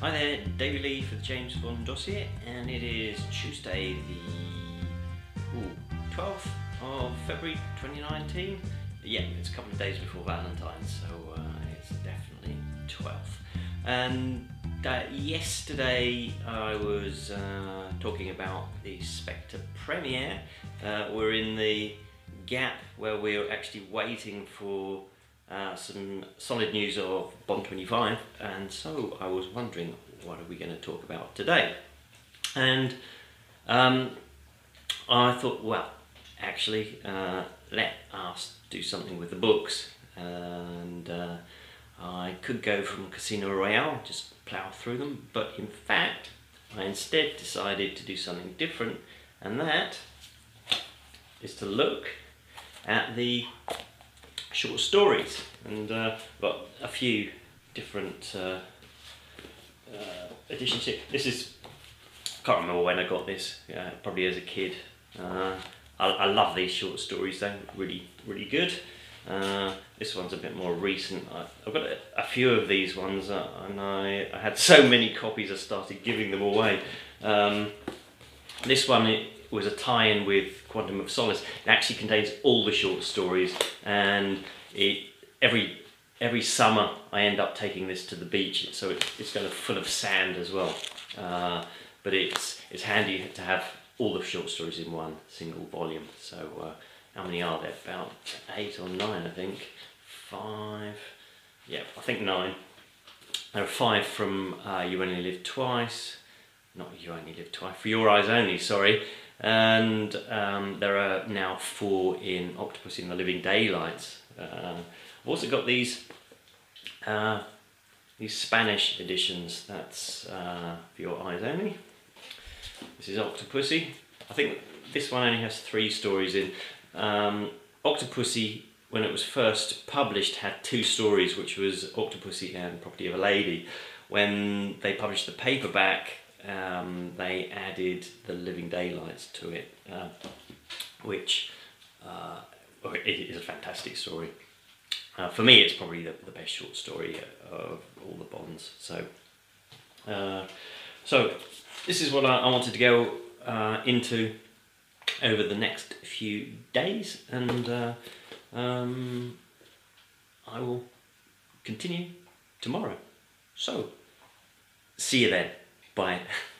Hi there, David Lee for the James Bond Dossier, and it is Tuesday the 12th of February 2019. Yeah, it's a couple of days before Valentine's, so it's definitely 12th. And yesterday I was talking about the Spectre premiere. We're in the gap where we're actually waiting for some solid news of Bond 25, and so I was wondering, what are we going to talk about today? And I thought, well, actually, let us do something with the books, and I could go from Casino Royale, just plough through them, but in fact, I instead decided to do something different, and that is to look at the short stories, and got a few different editions here. This is, I can't remember when I got this, probably as a kid. I love these short stories, they're really good. This one's a bit more recent. I've got a few of these ones, and I had so many copies I started giving them away. This one, it was a tie-in with Quantum of Solace. It actually contains all the short stories, and every summer I end up taking this to the beach, so it's kind of full of sand as well. But it's handy to have all the short stories in one single volume. So how many are there? About 8 or 9, I think. 5. Yeah, I think 9. There are 5 from You Only Live Twice. Not You Only Live Twice, For Your Eyes Only, sorry. And there are now 4 in Octopussy and the Living Daylights. I've also got these Spanish editions. That's For Your Eyes Only. This is Octopussy. I think this one only has 3 stories in. Octopussy, when it was first published, had 2 stories, which was Octopussy and Property of a Lady. When they published the paperback, they added the Living Daylights to it, which it is a fantastic story. For me, it's probably the best short story of all the Bonds. So this is what I wanted to go into over the next few days, and I will continue tomorrow. So see you then. Bye.